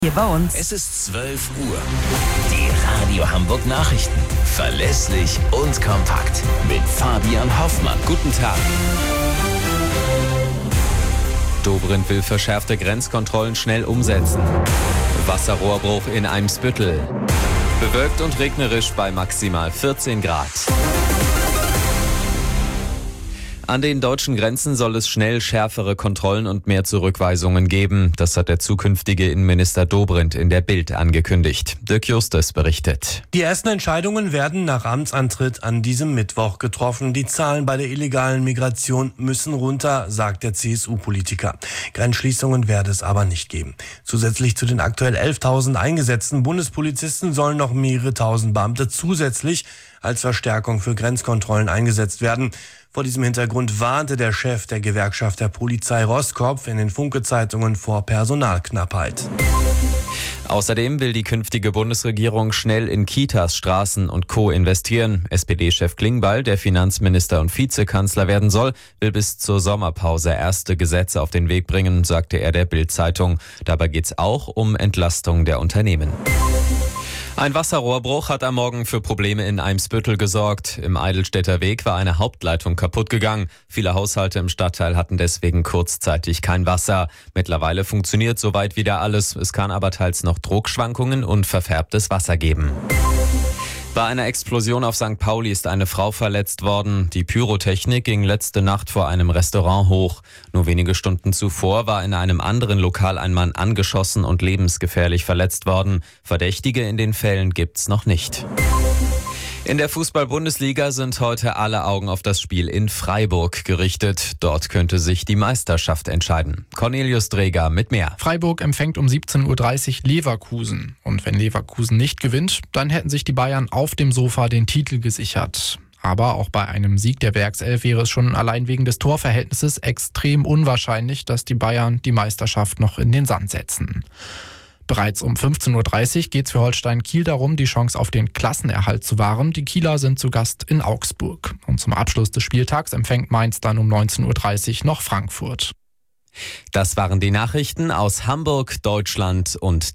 Hier bei uns. Es ist 12 Uhr. Die Radio Hamburg Nachrichten. Verlässlich und kompakt. Mit Fabian Hoffmann. Guten Tag. Dobrindt will verschärfte Grenzkontrollen schnell umsetzen. Wasserrohrbruch in Eimsbüttel. Bewölkt und regnerisch bei maximal 14 Grad. An den deutschen Grenzen soll es schnell schärfere Kontrollen und mehr Zurückweisungen geben. Das hat der zukünftige Innenminister Dobrindt in der Bild angekündigt. Dirk Justus berichtet. Die ersten Entscheidungen werden nach Amtsantritt an diesem Mittwoch getroffen. Die Zahlen bei der illegalen Migration müssen runter, sagt der CSU-Politiker. Grenzschließungen werde es aber nicht geben. Zusätzlich zu den aktuell 11.000 eingesetzten Bundespolizisten sollen noch mehrere tausend Beamte zusätzlich als Verstärkung für Grenzkontrollen eingesetzt werden. Vor diesem Hintergrund warnte der Chef der Gewerkschaft der Polizei Roskopf in den Funke-Zeitungen vor Personalknappheit. Außerdem will die künftige Bundesregierung schnell in Kitas, Straßen und Co. investieren. SPD-Chef Klingbeil, der Finanzminister und Vizekanzler werden soll, will bis zur Sommerpause erste Gesetze auf den Weg bringen, sagte er der Bild-Zeitung. Dabei geht's auch um Entlastung der Unternehmen. Ein Wasserrohrbruch hat am Morgen für Probleme in Eimsbüttel gesorgt. Im Eidelstädter Weg war eine Hauptleitung kaputt gegangen. Viele Haushalte im Stadtteil hatten deswegen kurzzeitig kein Wasser. Mittlerweile funktioniert soweit wieder alles. Es kann aber teils noch Druckschwankungen und verfärbtes Wasser geben. Bei einer Explosion auf St. Pauli ist eine Frau verletzt worden. Die Pyrotechnik ging letzte Nacht vor einem Restaurant hoch. Nur wenige Stunden zuvor war in einem anderen Lokal ein Mann angeschossen und lebensgefährlich verletzt worden. Verdächtige in den Fällen gibt's noch nicht. In der Fußball-Bundesliga sind heute alle Augen auf das Spiel in Freiburg gerichtet. Dort könnte sich die Meisterschaft entscheiden. Cornelius Dreger mit mehr. Freiburg empfängt um 17.30 Uhr Leverkusen. Und wenn Leverkusen nicht gewinnt, dann hätten sich die Bayern auf dem Sofa den Titel gesichert. Aber auch bei einem Sieg der Werkself wäre es schon allein wegen des Torverhältnisses extrem unwahrscheinlich, dass die Bayern die Meisterschaft noch in den Sand setzen. Bereits um 15.30 Uhr geht es für Holstein Kiel darum, die Chance auf den Klassenerhalt zu wahren. Die Kieler sind zu Gast in Augsburg. Und zum Abschluss des Spieltags empfängt Mainz dann um 19.30 Uhr noch Frankfurt. Das waren die Nachrichten aus Hamburg, Deutschland und